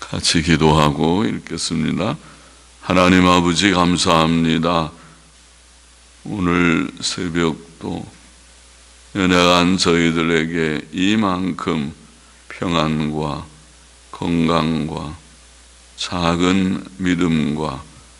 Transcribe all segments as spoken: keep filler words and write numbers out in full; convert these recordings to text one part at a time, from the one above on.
같이 기도하고 읽겠습니다. 하나님 아버지 감사합니다. 오늘 새벽도 연약한 저희들에게 이만큼 평안과 건강과 작은 믿음과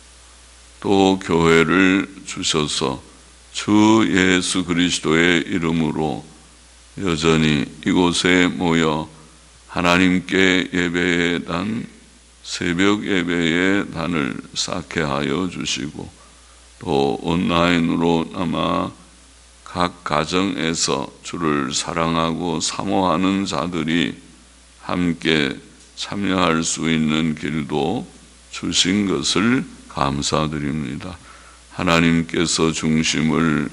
또 교회를 주셔서 주 예수 그리스도의 이름으로 여전히 이곳에 모여 하나님께 예배의 단, 새벽 예배의 단을 쌓게 하여 주시고 또 온라인으로 남아 각 가정에서 주를 사랑하고 사모하는 자들이 함께 참여할 수 있는 길도 주신 것을 감사드립니다. 하나님께서 중심을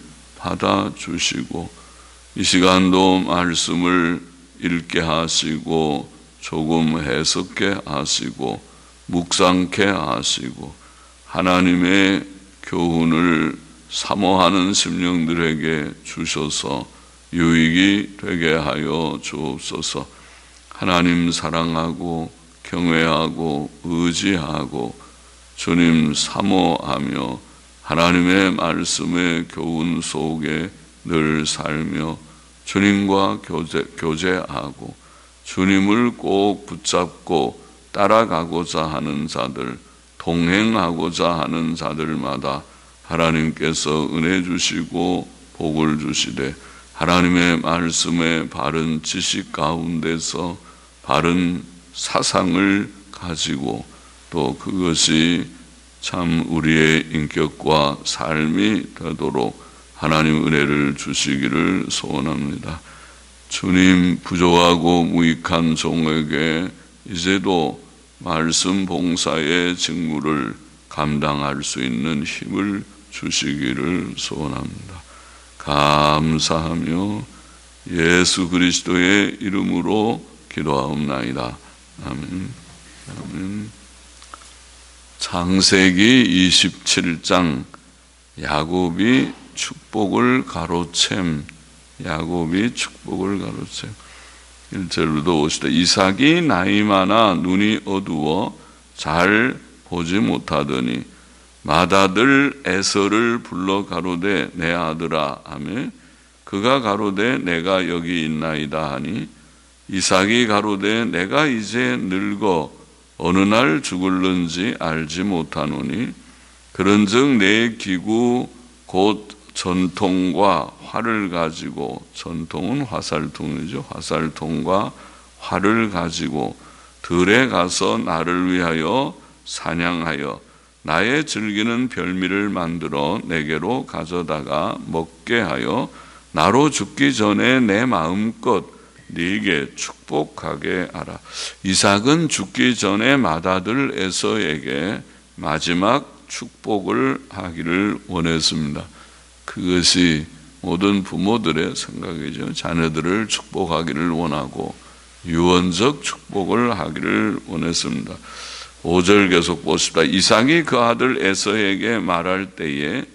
받아주시고 이 시간도 말씀을 읽게 하시고 조금 해석게 하시고 묵상케 하시고 하나님의 교훈을 사모하는 심령들에게 주셔서 유익이 되게 하여 주옵소서. 하나님 사랑하고 경외하고 의지하고 주님 사모하며 하나님의 말씀의 교훈 속에 늘 살며 주님과 교제, 교제하고 주님을 꼭 붙잡고 따라가고자 하는 자들, 동행하고자 하는 자들마다 하나님께서 은혜 주시고 복을 주시되 하나님의 말씀의 바른 지식 가운데서 바른 사상을 가지고 또 그것이 참 우리의 인격과 삶이 되도록 하나님 은혜를 주시기를 소원합니다. 주님 부족하고 무익한 종에게 이제도 말씀 봉사의 직무를 감당할 수 있는 힘을 주시기를 소원합니다. 감사하며 예수 그리스도의 이름으로 기도하옵나이다. 아멘. 아멘. 창세기 이십칠 장 야곱이 축복을 가로챔 야곱이 축복을 가로챔 일 절로도 오시다. 이삭이 나이 많아 눈이 어두워 잘 보지 못하더니 맏아들 에서를 불러 가로되 내 아들아 하며 그가 가로되 내가 여기 있나이다 하니 이삭이 가로되 내가 이제 늙어 어느 날 죽을는지 알지 못하노니 그런즉 내 기구 곧 전통과 활을 가지고 전통은 화살통이죠. 화살통과 활을 가지고 들에 가서 나를 위하여 사냥하여 나의 즐기는 별미를 만들어 내게로 가져다가 먹게 하여 나로 죽기 전에 내 마음껏 네게 축복하게 하라. 이삭은 죽기 전에 맏아들 에서에게 마지막 축복을 하기를 원했습니다. 그것이 모든 부모들의 생각이죠. 자녀들을 축복하기를 원하고 유언적 축복을 하기를 원했습니다. 오 절 계속 보십시다. 이삭이 그 아들 에서에게 말할 때에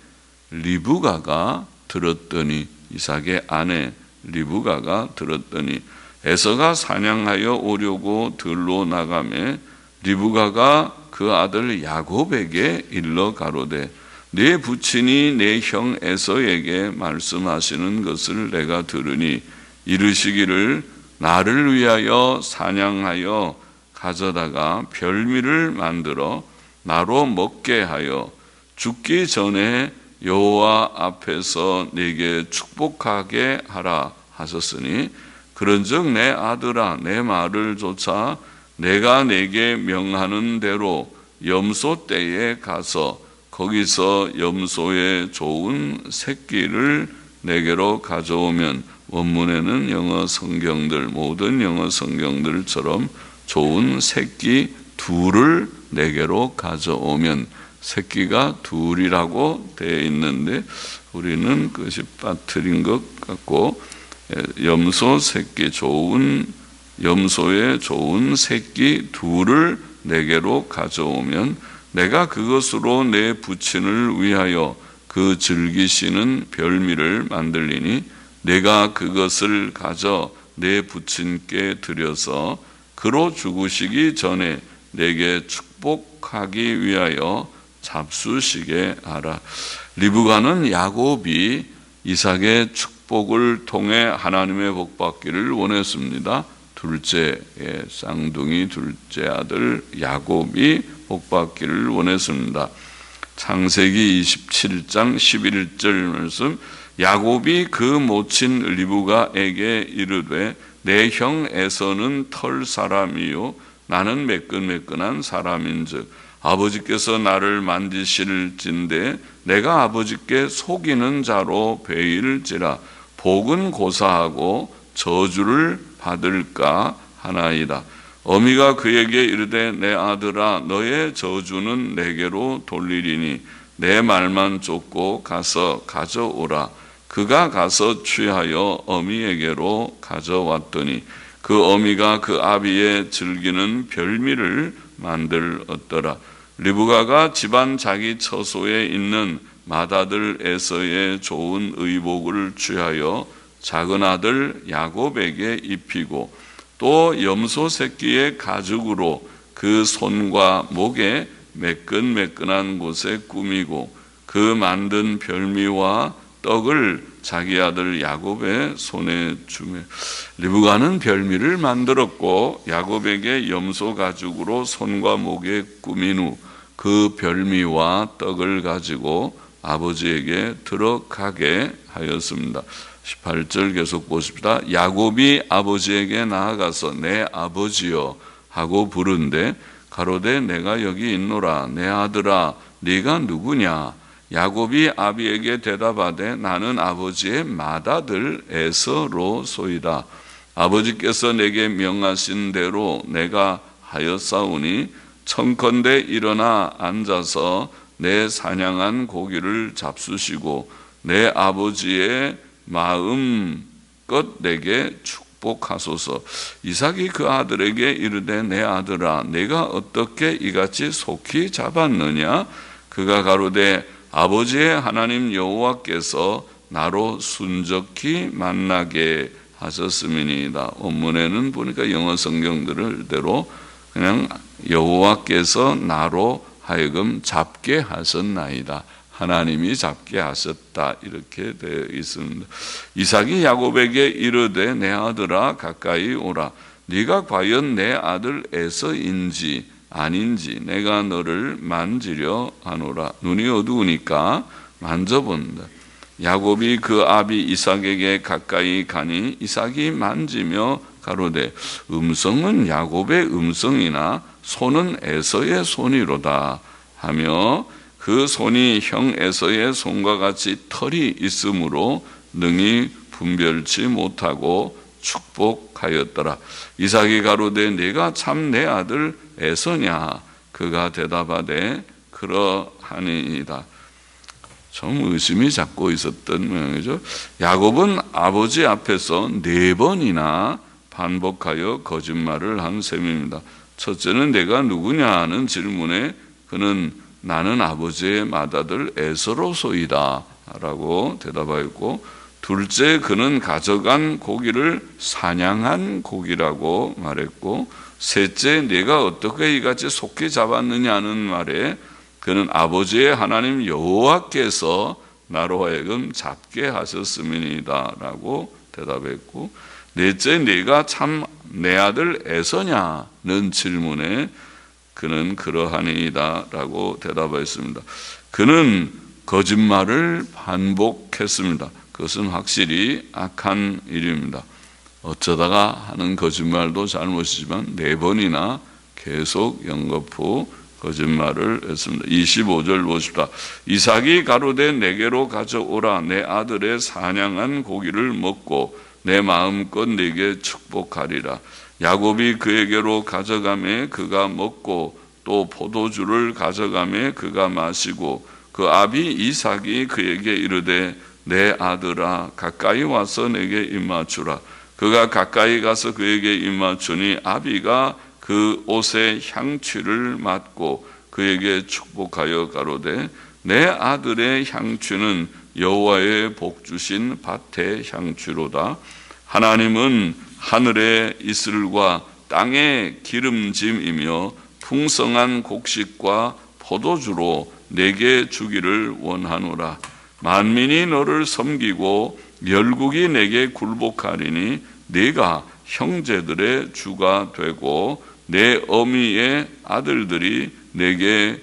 리브가가 들었더니 이삭의 아내 리브가가 들었더니 에서가 사냥하여 오려고 들로 나가매 리브가가 그 아들 야곱에게 일러 가로되 네 부친이 내 형 에서에게 말씀하시는 것을 내가 들으니 이르시기를 나를 위하여 사냥하여 가져다가 별미를 만들어 나로 먹게 하여 죽기 전에 여호와 앞에서 네게 축복하게 하라 하셨으니 그런즉 내 아들아 내 말을 조차 내가 네게 명하는 대로 염소 떼에 가서 거기서 염소의 좋은 새끼를 내게로 가져오면 원문에는 영어 성경들 모든 영어 성경들처럼 좋은 새끼 둘을 내게로 가져오면 새끼가 둘이라고 되어 있는데 우리는 그것이 빠뜨린 것 같고 염소 새끼 좋은 염소의 좋은 새끼 둘을 내게로 가져오면 내가 그것으로 내 부친을 위하여 그 즐기시는 별미를 만들리니 내가 그것을 가져 내 부친께 드려서 그로 죽으시기 전에 내게 축복하기 위하여 잡수시게 하라. 리브가는 야곱이 이삭의 축복을 통해 하나님의 복받기를 원했습니다. 둘째 쌍둥이 둘째 아들 야곱이 복받기를 원했습니다. 창세기 이십칠 장 십일 절 말씀, 야곱이 그 모친 리브가에게 이르되 내 형 에서는 털 사람이요 나는 매끈매끈한 사람인즉 아버지께서 나를 만지실진대 내가 아버지께 속이는 자로 베일지라 복은 고사하고 저주를 받을까 하나이다. 어미가 그에게 이르되 내 아들아 너의 저주는 내게로 돌리리니 내 말만 쫓고 가서 가져오라. 그가 가서 취하여 어미에게로 가져왔더니 그 어미가 그 아비의 즐기는 별미를 만들었더라. 리브가가 집안 자기 처소에 있는 맏아들에서의 좋은 의복을 취하여 작은 아들 야곱에게 입히고 또 염소 새끼의 가죽으로 그 손과 목에 매끈매끈한 곳에 꾸미고 그 만든 별미와 떡을 자기 아들 야곱의 손에 주매 리브가는 별미를 만들었고 야곱에게 염소 가죽으로 손과 목에 꾸민 후 그 별미와 떡을 가지고 아버지에게 들어가게 하였습니다. 십팔 절 계속 보십시다. 야곱이 아버지에게 나아가서 내 아버지여 하고 부른데 가로되 내가 여기 있노라. 내 아들아 네가 누구냐? 야곱이 아비에게 대답하되 나는 아버지의 맏아들 에서로소이다. 아버지께서 내게 명하신 대로 내가 하였사오니 청컨대 일어나 앉아서 내 사냥한 고기를 잡수시고 내 아버지의 마음껏 내게 축복하소서. 이삭이 그 아들에게 이르되 내 아들아 내가 어떻게 이같이 속히 잡았느냐? 그가 가로되 아버지의 하나님 여호와께서 나로 순적히 만나게 하셨음이니이다. 원문에는 보니까 영어 성경들대로 그냥 여호와께서 나로 하여금 잡게 하셨나이다. 하나님이 잡게 하셨다 이렇게 되어 있습니다. 이삭이 야곱에게 이르되 내 아들아 가까이 오라. 네가 과연 내 아들 에서인지 아닌지 내가 너를 만지려 하노라. 눈이 어두우니까 만져본다. 야곱이 그 아비 이삭에게 가까이 가니 이삭이 만지며 가로되 음성은 야곱의 음성이나 손은 에서의 손이로다 하며 그 손이 형 에서의 손과 같이 털이 있으므로 능히 분별치 못하고 축복하였더라. 이삭이 가로되 네가 참 내 아들 에서냐? 그가 대답하되 그러하니이다. 좀 의심이 잡고 있었던 모양이죠. 야곱은 아버지 앞에서 네 번이나 반복하여 거짓말을 한 셈입니다. 첫째는 내가 누구냐는 질문에 그는 나는 아버지의 맏아들 에서로소이다 라고 대답하였고, 둘째 그는 가져간 고기를 사냥한 고기라고 말했고, 셋째 내가 어떻게 이같이 속히 잡았느냐는 말에 그는 아버지의 하나님 여호와께서 나로 하여금 잡게 하셨음이니이다 라고 대답했고, 넷째 내가 참 내 아들 에서냐는 질문에 그는 그러하니이다 라고 대답했습니다. 그는 거짓말을 반복했습니다. 그것은 확실히 악한 일입니다. 어쩌다가 하는 거짓말도 잘못이지만 네 번이나 계속 연거푸 거짓말을 했습니다. 이십오 절 보십시다. 이삭이 가로되 내게로 가져오라. 내 아들의 사냥한 고기를 먹고 내 마음껏 네게 축복하리라. 야곱이 그에게로 가져가매 그가 먹고 또 포도주를 가져가매 그가 마시고, 그 아비 이삭이 그에게 이르되 내 아들아 가까이 와서 내게 입맞추라. 그가 가까이 가서 그에게 입맞추니 아비가 그 옷의 향취를 맡고 그에게 축복하여 가로되 내 아들의 향취는 여호와의 복 주신 밭의 향취로다. 하나님은 하늘의 이슬과 땅의 기름짐이며 풍성한 곡식과 포도주로 내게 주기를 원하노라. 만민이 너를 섬기고 열국이 내게 굴복하리니 네가 형제들의 주가 되고 내 어미의 아들들이 내게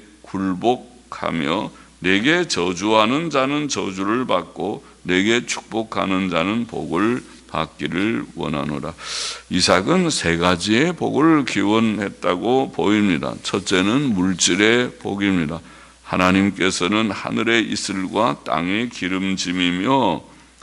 굴복하며 내게 저주하는 자는 저주를 받고 내게 축복하는 자는 복을 받기를 원하노라. 이삭은 세 가지의 복을 기원했다고 보입니다. 첫째는 물질의 복입니다. 하나님께서는 하늘의 이슬과 땅의 기름짐이며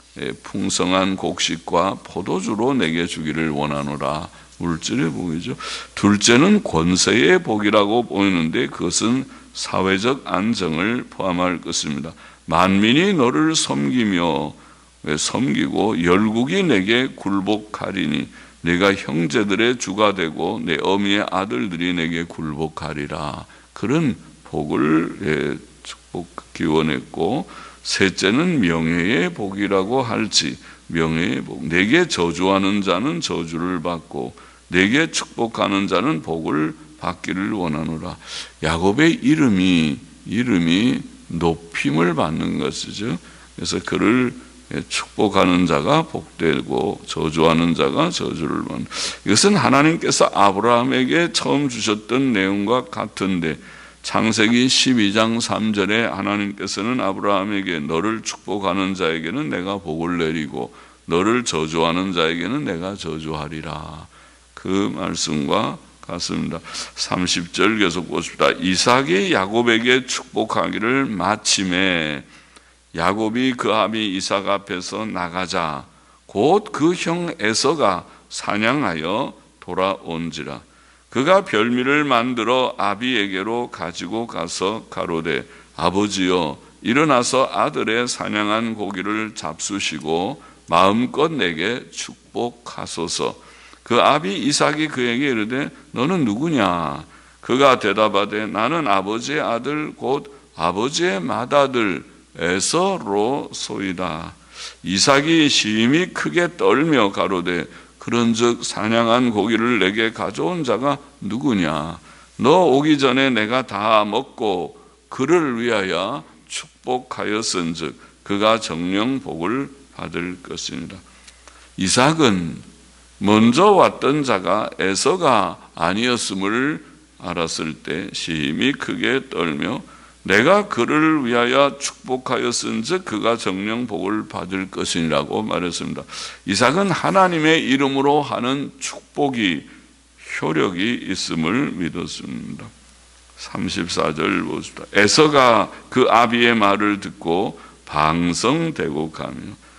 풍성한 곡식과 포도주로 내게 주기를 원하노라. 물질의 복이죠. 둘째는 권세의 복이라고 보이는데 그것은 사회적 안정을 포함할 것입니다. 만민이 너를 섬기며 섬기고 열국이 내게 굴복하리니 내가 형제들의 주가 되고 내 어미의 아들들이 내게 굴복하리라. 그런 복을 축복 기원했고, 셋째는 명예의 복이라고 할지, 명예의 복. 내게 저주하는 자는 저주를 받고 내게 축복하는 자는 복을 받기를 원하노라. 야곱의 이름이 이름이 높임을 받는 것이죠. 그래서 그를 축복하는 자가 복되고 저주하는 자가 저주를 받는. 이것은 하나님께서 아브라함에게 처음 주셨던 내용과 같은데, 창세기 십이 장 삼 절에 하나님께서는 아브라함에게 너를 축복하는 자에게는 내가 복을 내리고 너를 저주하는 자에게는 내가 저주하리라. 그 말씀과 같습니다. 삼십 절 계속 보십시다. 이삭이 야곱에게 축복하기를 마침에 야곱이 그 아비 이삭 앞에서 나가자 곧 그 형 에서가 사냥하여 돌아온지라. 그가 별미를 만들어 아비에게로 가지고 가서 가로되 아버지여 일어나서 아들의 사냥한 고기를 잡수시고 마음껏 내게 축복하소서. 그 아비 이삭이 그에게 이르되 너는 누구냐? 그가 대답하되 나는 아버지의 아들 곧 아버지의 맏아들 에서로소이다. 이삭이 심히 크게 떨며 가로되 그런즉 사냥한 고기를 내게 가져온 자가 누구냐? 너 오기 전에 내가 다 먹고 그를 위하여 축복하였은즉 그가 정령 복을 받을 것입니다. 이삭은 먼저 왔던 자가 에서가 아니었음을 알았을 때 심히 크게 떨며 내가 그를 위하여 축복하였은즉 그가 정령 복을 받을 것이라고 말했습니다. 이삭은 하나님의 이름으로 하는 축복이 효력이 있음을 믿었습니다. 삼십사 절 보십시다. 에서가 그 아비의 말을 듣고 방성되고 가며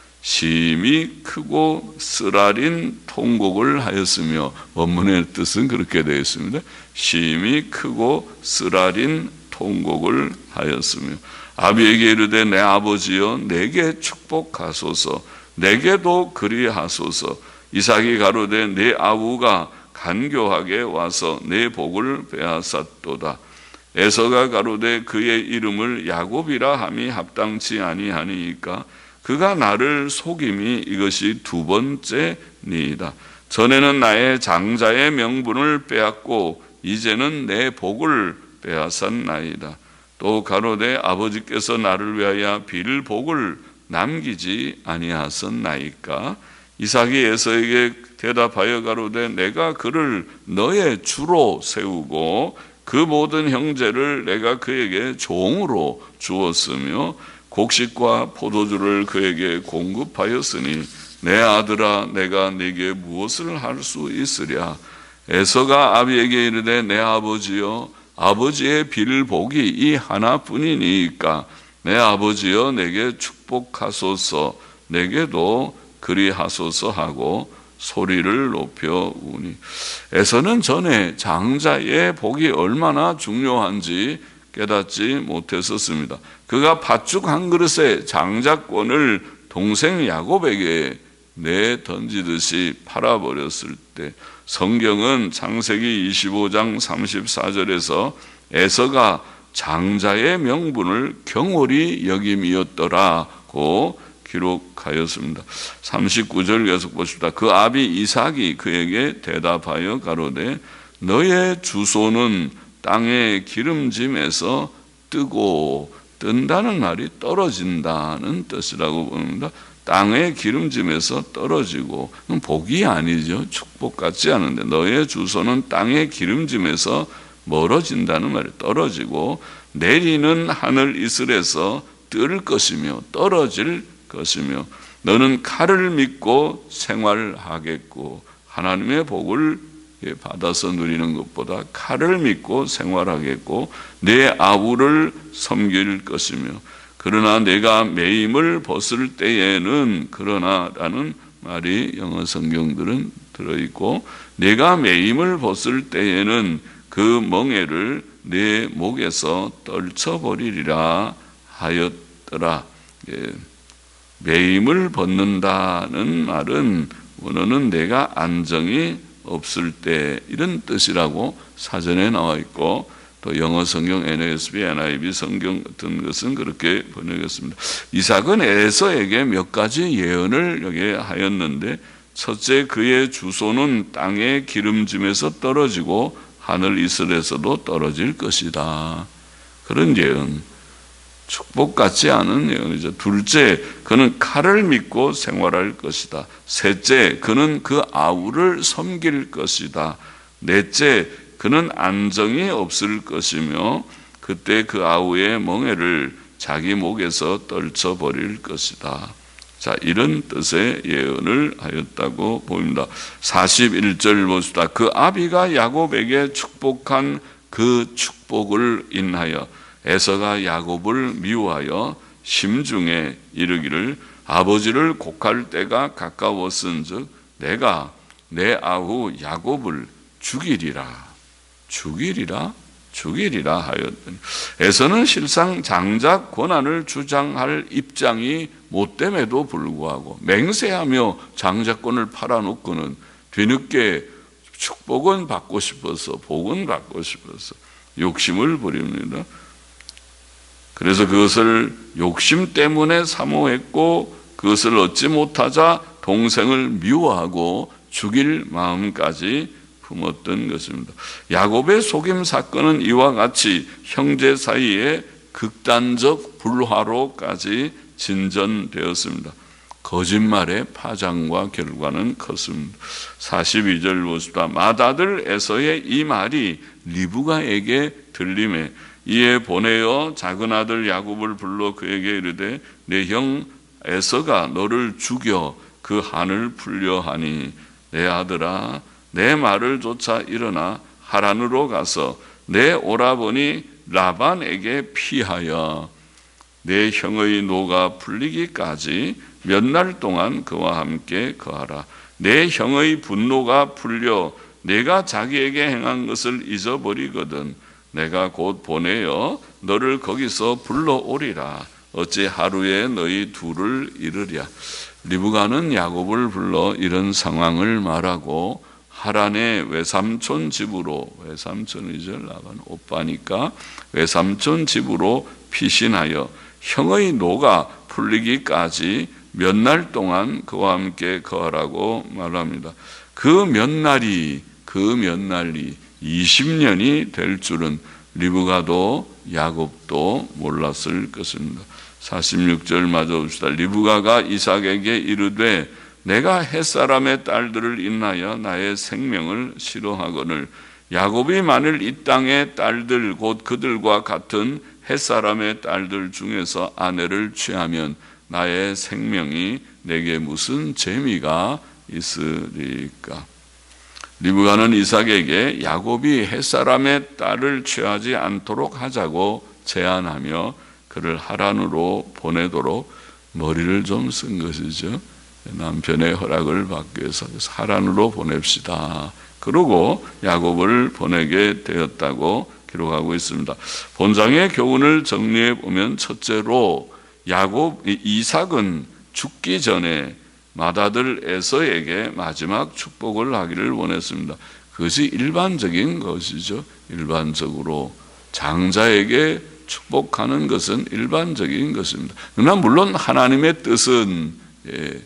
심히 크고 쓰라린 통곡을 하였으며, 원문의 뜻은 그렇게 되어 있습니다. 심히 크고 쓰라린 통곡을 하였으며 아비에게 이르되 내 아버지여 내게 축복하소서 내게도 그리하소서. 이삭이 가로되 내 아우가 간교하게 와서 내 복을 빼앗았도다. 에서가 가로되 그의 이름을 야곱이라 함이 합당치 아니하니이까 그가 나를 속임이 이것이 두 번째니이다. 전에는 나의 장자의 명분을 빼앗고 이제는 내 복을 빼앗았나이다. 또 가로되 아버지께서 나를 위하여 빌 복을 남기지 아니하셨나이까. 이삭이 에서에게 대답하여 가로되 내가 그를 너의 주로 세우고 그 모든 형제를 내가 그에게 종으로 주었으며 곡식과 포도주를 그에게 공급하였으니 내 아들아 내가 네게 무엇을 할 수 있으랴. 에서가 아비에게 이르되 내 아버지여 아버지의 빌 복이 이 하나뿐이니까 내 아버지여 내게 축복하소서 내게도 그리하소서 하고 소리를 높여 우니. 에서는 전에 장자의 복이 얼마나 중요한지 깨닫지 못했었습니다. 그가 팥죽 한 그릇에 장자권을 동생 야곱에게 내 던지듯이 팔아버렸을 때, 성경은 창세기 이십오 장 삼십사 절에서 에서가 장자의 명분을 경홀히 여김이었더라고 기록하였습니다. 삼십구 절 계속 보십시다. 그 아비 이삭이 그에게 대답하여 가로되 너의 주소는 땅의 기름짐에서 뜨고, 뜬다는 말이 떨어진다는 뜻이라고 봅니다. 땅의 기름짐에서 떨어지고, 복이 아니죠. 축복 같지 않은데, 너의 주소는 땅의 기름짐에서 멀어진다는 말이 떨어지고, 내리는 하늘 이슬에서 뜰 것이며 떨어질 것이며, 너는 칼을 믿고 생활하겠고, 하나님의 복을 받아서 누리는 것보다 칼을 믿고 생활하겠고, 내 아우를 섬길 것이며, 그러나 내가 매임을 벗을 때에는, 그러나 라는 말이 영어 성경들은 들어있고, 내가 매임을 벗을 때에는 그 멍에를 내 목에서 떨쳐버리리라 하였더라. 예. 매임을 벗는다는 말은 원어는 내가 안정이 없을 때, 이런 뜻이라고 사전에 나와 있고, 또 영어 성경 엔 에스 비, 엔 아이 비 성경 같은 것은 그렇게 번역했습니다. 이삭은 에서에게 몇 가지 예언을 여기에 하였는데, 첫째, 그의 주소는 땅의 기름짐에서 떨어지고 하늘 이슬에서도 떨어질 것이다. 그런 예언, 축복 같지 않은 예언이죠. 둘째, 그는 칼을 믿고 생활할 것이다. 셋째, 그는 그 아우를 섬길 것이다. 넷째, 그는 안정이 없을 것이며 그때 그 아우의 멍에를 자기 목에서 떨쳐버릴 것이다. 자, 이런 뜻의 예언을 하였다고 보입니다. 사십일 절 보시다. 그 아비가 야곱에게 축복한 그 축복을 인하여 에서가 야곱을 미워하여 심중에 이르기를, 아버지를 곡할 때가 가까웠은즉 내가 내 아우 야곱을 죽이리라. 죽이리라? 죽이리라 하였더니, 에서는 실상 장작 권한을 주장할 입장이 못됨에도 불구하고 맹세하며 장자권을 팔아놓고는 뒤늦게 축복은 받고 싶어서, 복은 받고 싶어서 욕심을 부립니다. 그래서 그것을 욕심 때문에 사모했고, 그것을 얻지 못하자 동생을 미워하고 죽일 마음까지 품었던 것입니다. 야곱의 속임 사건은 이와 같이 형제 사이에 극단적 불화로까지 진전되었습니다. 거짓말의 파장과 결과는 컸습니다. 사십이 절 보십시다. 맏아들 에서의 이 말이 리브가에게 들림에 이에 보내어 작은 아들 야곱을 불러 그에게 이르되, 내 형 에서가 너를 죽여 그 한을 풀려 하니, 내 아들아 내 말을 쫓아 일어나 하란으로 가서 내 오라버니 라반에게 피하여 내 형의 노가 풀리기까지 몇 날 동안 그와 함께 거하라. 내 형의 분노가 풀려 내가 자기에게 행한 것을 잊어버리거든 내가 곧 보내어 너를 거기서 불러오리라. 어찌 하루에 너희 둘을 이르랴. 리브가는 야곱을 불러 이런 상황을 말하고 하란의 외삼촌 집으로, 외삼촌이죠, 라반 오빠니까 외삼촌 집으로 피신하여 형의 노가 풀리기까지 몇 날 동안 그와 함께 거하라고 말합니다. 그 몇 날이, 그 몇 날이 이십 년이 될 줄은 리브가도 야곱도 몰랐을 것입니다. 사십육 절 마저 봅시다. 리브가가 이삭에게 이르되, 내가 햇사람의 딸들을 인하여 나의 생명을 싫어하거늘 야곱이 만일 이 땅의 딸들 곧 그들과 같은 햇사람의 딸들 중에서 아내를 취하면 나의 생명이 내게 무슨 재미가 있으리까. 리브가는 이삭에게 야곱이 햇사람의 딸을 취하지 않도록 하자고 제안하며 그를 하란으로 보내도록 머리를 좀 쓴 것이죠. 남편의 허락을 받기 위해서 하란으로 보냅시다. 그러고 야곱을 보내게 되었다고 기록하고 있습니다. 본장의 교훈을 정리해 보면, 첫째로 야곱 이삭은 죽기 전에 맏아들 에서에게 마지막 축복을 하기를 원했습니다. 그것이 일반적인 것이죠. 일반적으로 장자에게 축복하는 것은 일반적인 것입니다. 그러나 물론 하나님의 뜻은 예,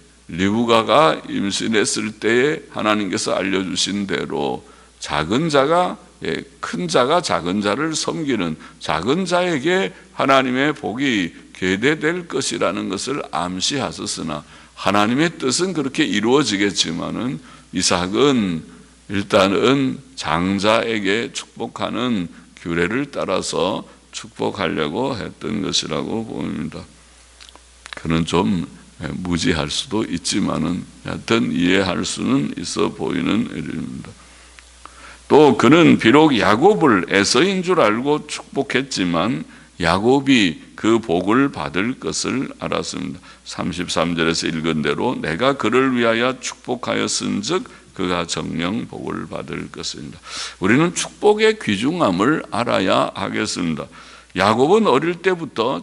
리브가가 임신했을 때에 하나님께서 알려주신 대로 작은 자가 큰 자가 작은 자를 섬기는 작은 자에게 하나님의 복이 계대될 것이라는 것을 암시하셨으나 하나님의 뜻은 그렇게 이루어지겠지만은 이삭은 일단은 장자에게 축복하는 규례를 따라서 축복하려고 했던 것이라고 보입니다. 그는 좀 무지할 수도 있지만은 하여튼 이해할 수는 있어 보이는 일입니다. 또 그는 비록 야곱을 에서인 줄 알고 축복했지만 야곱이 그 복을 받을 것을 알았습니다. 삼십삼 절에서 읽은 대로 내가 그를 위하여 축복하였은즉 그가 정령 복을 받을 것입니다. 우리는 축복의 귀중함을 알아야 하겠습니다. 야곱은 어릴 때부터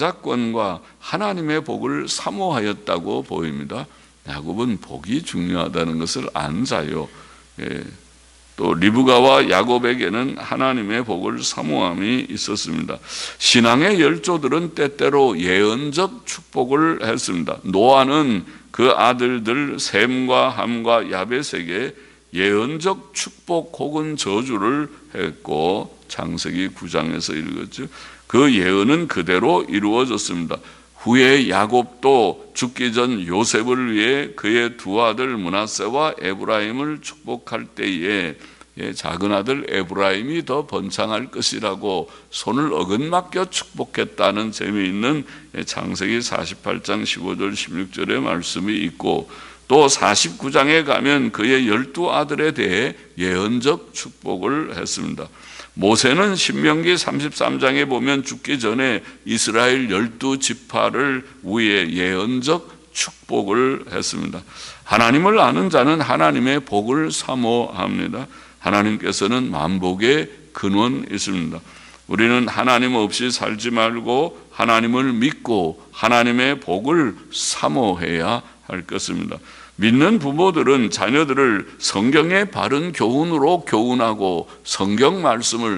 장자권과 하나님의 복을 사모하였다고 보입니다. 야곱은 복이 중요하다는 것을 안 자요. 예. 또 리브가와 야곱에게는 하나님의 복을 사모함이 있었습니다. 신앙의 열조들은 때때로 예언적 축복을 했습니다. 노아는 그 아들들 셈과 함과 야벳에게 예언적 축복 혹은 저주를 했고 창세기 구 장에서 읽었죠. 그 예언은 그대로 이루어졌습니다. 후에 야곱도 죽기 전 요셉을 위해 그의 두 아들 므낫세와 에브라임을 축복할 때에 작은 아들 에브라임이 더 번창할 것이라고 손을 어긋맞겨 축복했다는 재미있는 창세기 사십팔 장 십오 절 십육 절의 말씀이 있고, 또 사십구 장에 가면 그의 열두 아들에 대해 예언적 축복을 했습니다. 모세는 신명기 삼십삼 장에 보면 죽기 전에 이스라엘 열두 지파를 위해 예언적 축복을 했습니다. 하나님을 아는 자는 하나님의 복을 사모합니다. 하나님께서는 만복의 근원이십니다. 우리는 하나님 없이 살지 말고 하나님을 믿고 하나님의 복을 사모해야 할 것입니다. 믿는 부모들은 자녀들을 성경의 바른 교훈으로 교훈하고 성경 말씀을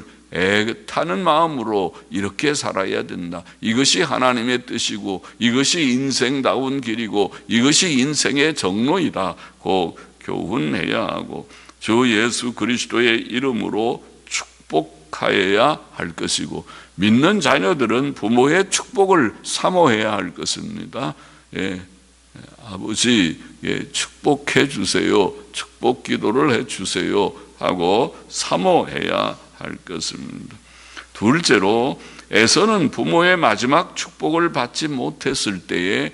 애타는 마음으로 이렇게 살아야 된다. 이것이 하나님의 뜻이고 이것이 인생다운 길이고 이것이 인생의 정로이다. 고 교훈해야 하고 주 예수 그리스도의 이름으로 축복하여야 할 것이고, 믿는 자녀들은 부모의 축복을 사모해야 할 것입니다. 예, 아버지 예, 축복해 주세요. 축복 기도를 해 주세요 하고 사모해야 할 것입니다. 둘째로 에서는 부모의 마지막 축복을 받지 못했을 때에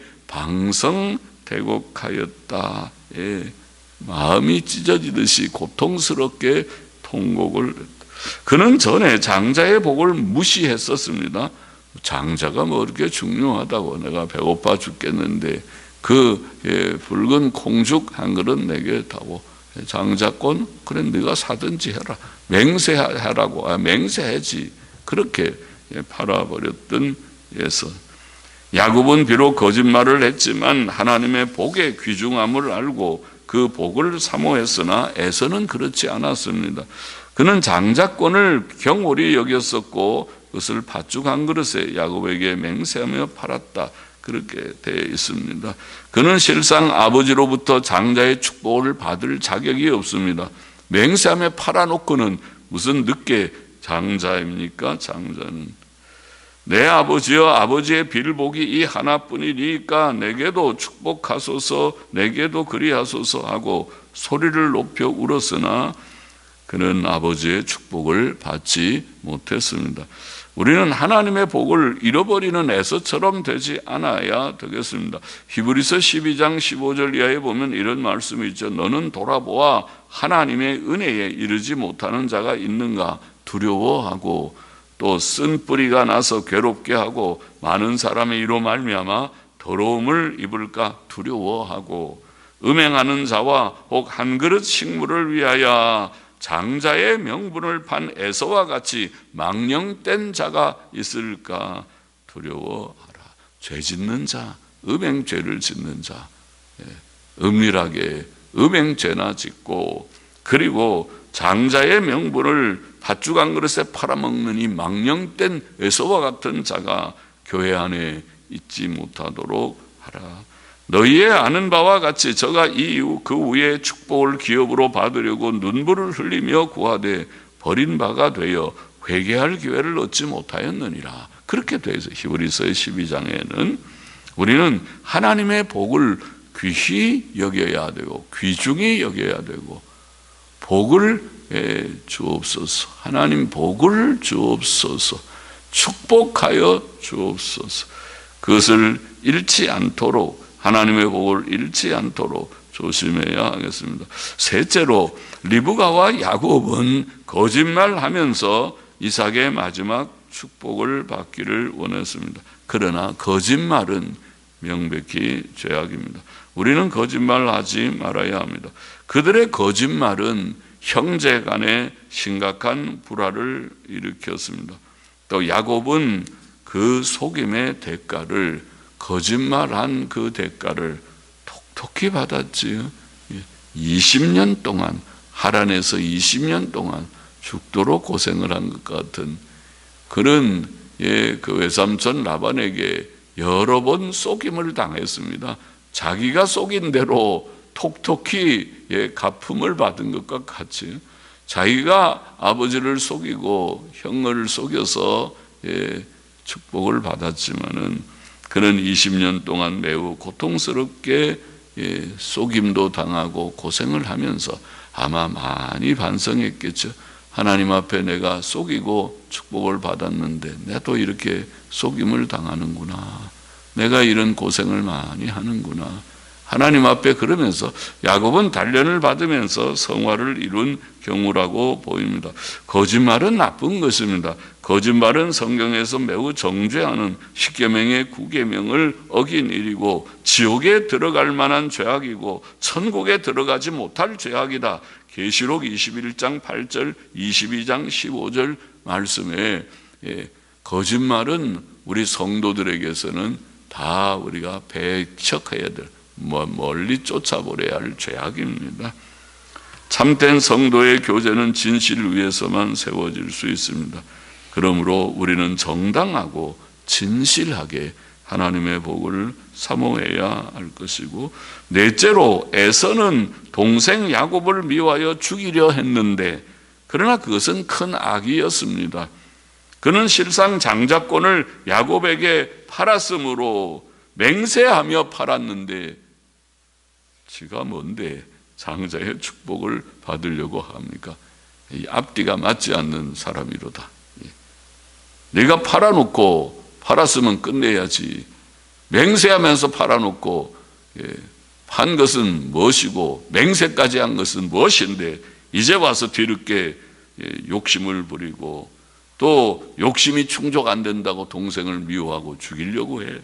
방성대곡하였다. 예, 마음이 찢어지듯이 고통스럽게 통곡을 했다. 그는 전에 장자의 복을 무시했었습니다. 장자가 뭐 이렇게 중요하다고, 내가 배고파 죽겠는데 그 예, 붉은 콩죽 한 그릇 내게 다오. 장자권 그래 네가 사든지 해라. 맹세하라고. 아, 맹세하지. 그렇게 예, 팔아버렸던 예서. 야곱은 비록 거짓말을 했지만 하나님의 복의 귀중함을 알고 그 복을 사모했으나 에서는 그렇지 않았습니다. 그는 장자권을 경홀히 여겼었고 그것을 팥죽 한 그릇에 야곱에게 맹세하며 팔았다. 그렇게 되어 있습니다. 그는 실상 아버지로부터 장자의 축복을 받을 자격이 없습니다. 맹세하며 팔아놓고는 무슨 늦게 장자입니까? 장자는 내 아버지여, 아버지의 빌복이 이 하나뿐이니까 내게도 축복하소서, 내게도 그리하소서 하고 소리를 높여 울었으나 그는 아버지의 축복을 받지 못했습니다. 우리는 하나님의 복을 잃어버리는 에서처럼 되지 않아야 되겠습니다. 히브리서 십이 장 십오 절 이하에 보면 이런 말씀이 있죠. 너는 돌아보아 하나님의 은혜에 이르지 못하는 자가 있는가 두려워하고, 또 쓴 뿌리가 나서 괴롭게 하고 많은 사람의 이로 말미암아 더러움을 입을까 두려워하고, 음행하는 자와 혹 한 그릇 식물을 위하여 장자의 명분을 판 에서와 같이 망령된 자가 있을까 두려워하라. 죄 짓는 자, 음행죄를 짓는 자, 은밀하게 음행죄나 짓고, 그리고 장자의 명분을 팥죽 한 그릇에 팔아먹는 이 망령된 에서와 같은 자가 교회 안에 있지 못하도록 하라. 너희의 아는 바와 같이 저가 이 이후 그 후에 축복을 기업으로 받으려고 눈물을 흘리며 구하되 버린 바가 되어 회개할 기회를 얻지 못하였느니라. 그렇게 되어 있어요. 히브리서 십이 장에는 우리는 하나님의 복을 귀히 여겨야 되고 귀중히 여겨야 되고 복을 주옵소서, 하나님 복을 주옵소서, 축복하여 주옵소서, 그것을 잃지 않도록, 하나님의 복을 잃지 않도록 조심해야 하겠습니다. 셋째로 리브가와 야곱은 거짓말하면서 이삭의 마지막 축복을 받기를 원했습니다. 그러나 거짓말은 명백히 죄악입니다. 우리는 거짓말하지 말아야 합니다. 그들의 거짓말은 형제 간에 심각한 불화를 일으켰습니다. 또 야곱은 그 속임의 대가를, 거짓말한 그 대가를 톡톡히 받았지요. 이십 년 동안, 하란에서 이십 년 동안 죽도록 고생을 한 것 같은 그런 예, 그 외삼촌 라반에게 여러 번 속임을 당했습니다. 자기가 속인 대로 톡톡히 예, 가품을 받은 것과 같이 자기가 아버지를 속이고 형을 속여서 예, 축복을 받았지만은 그는 이십 년 동안 매우 고통스럽게 예, 속임도 당하고 고생을 하면서 아마 많이 반성했겠죠. 하나님 앞에 내가 속이고 축복을 받았는데 나도 이렇게 속임을 당하는구나, 내가 이런 고생을 많이 하는구나, 하나님 앞에 그러면서 야곱은 단련을 받으면서 성화를 이룬 경우라고 보입니다. 거짓말은 나쁜 것입니다. 거짓말은 성경에서 매우 정죄하는 십계명의 구계명을 어긴 일이고 지옥에 들어갈 만한 죄악이고 천국에 들어가지 못할 죄악이다. 계시록 이십일 장 팔 절, 이십이 장 십오 절 말씀에 예, 거짓말은 우리 성도들에게서는 다 우리가 배척해야 될, 멀리 쫓아버려야 할 죄악입니다. 참된 성도의 교제는 진실을 위해서만 세워질 수 있습니다. 그러므로 우리는 정당하고 진실하게 하나님의 복을 사모해야 할 것이고, 넷째로 에서는 동생 야곱을 미워하여 죽이려 했는데 그러나 그것은 큰 악이었습니다. 그는 실상 장자권을 야곱에게 팔았으므로 맹세하며 팔았는데 지가 뭔데 장자의 축복을 받으려고 합니까? 이 앞뒤가 맞지 않는 사람이로다. 네가 팔아놓고, 팔았으면 끝내야지, 맹세하면서 팔아놓고 판 것은 무엇이고 맹세까지 한 것은 무엇인데 이제 와서 뒤늦게 욕심을 부리고 또 욕심이 충족 안 된다고 동생을 미워하고 죽이려고 해.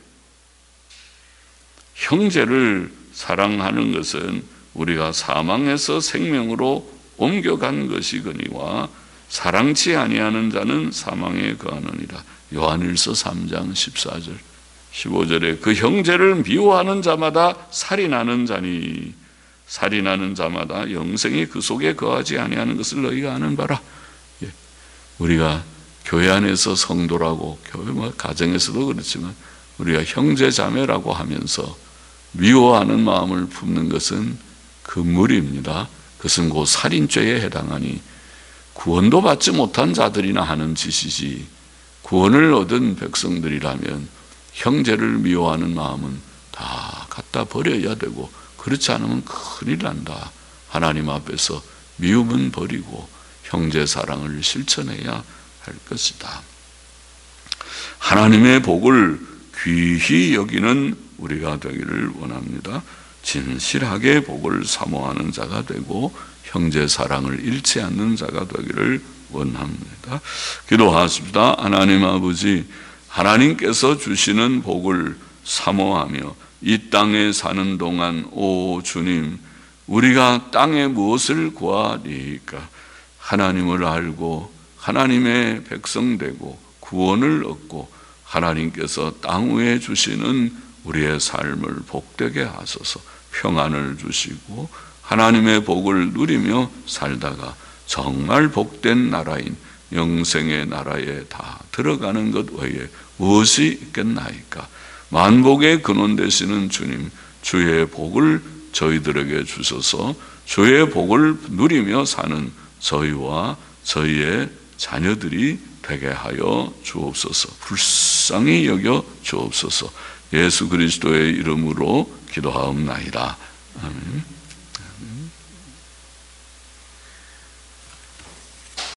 형제를 사랑하는 것은 우리가 사망에서 생명으로 옮겨간 것이거니와 사랑치 아니하는 자는 사망에 거하느니라. 요한일서 삼 장 십사 절 십오 절에 그 형제를 미워하는 자마다 살인하는 자니 살인하는 자마다 영생이 그 속에 거하지 아니하는 것을 너희가 아는 바라. 예. 우리가 교회 안에서 성도라고, 교회 뭐 가정에서도 그렇지만 우리가 형제 자매라고 하면서 미워하는 마음을 품는 것은 금물입니다. 그것은 곧 살인죄에 해당하니 구원도 받지 못한 자들이나 하는 짓이지, 구원을 얻은 백성들이라면 형제를 미워하는 마음은 다 갖다 버려야 되고, 그렇지 않으면 큰일 난다. 하나님 앞에서 미움은 버리고 형제 사랑을 실천해야 할 것이다. 하나님의 복을 귀히 여기는 우리가 되기를 원합니다. 진실하게 복을 사모하는 자가 되고 형제 사랑을 잃지 않는 자가 되기를 원합니다. 기도하십시다. 하나님 아버지, 하나님께서 주시는 복을 사모하며 이 땅에 사는 동안 오 주님, 우리가 땅에 무엇을 구하리까? 하나님을 알고 하나님의 백성 되고 구원을 얻고 하나님께서 땅 위에 주시는 우리의 삶을 복되게 하소서. 평안을 주시고 하나님의 복을 누리며 살다가 정말 복된 나라인 영생의 나라에 다 들어가는 것 외에 무엇이 있겠나이까? 만복의 근원 되시는 주님, 주의 복을 저희들에게 주셔서 주의 복을 누리며 사는 저희와 저희의 자녀들이 되게 하여 주옵소서. 불쌍히 여겨 주옵소서. 예수 그리스도의 이름으로 기도하옵나이다. 아멘.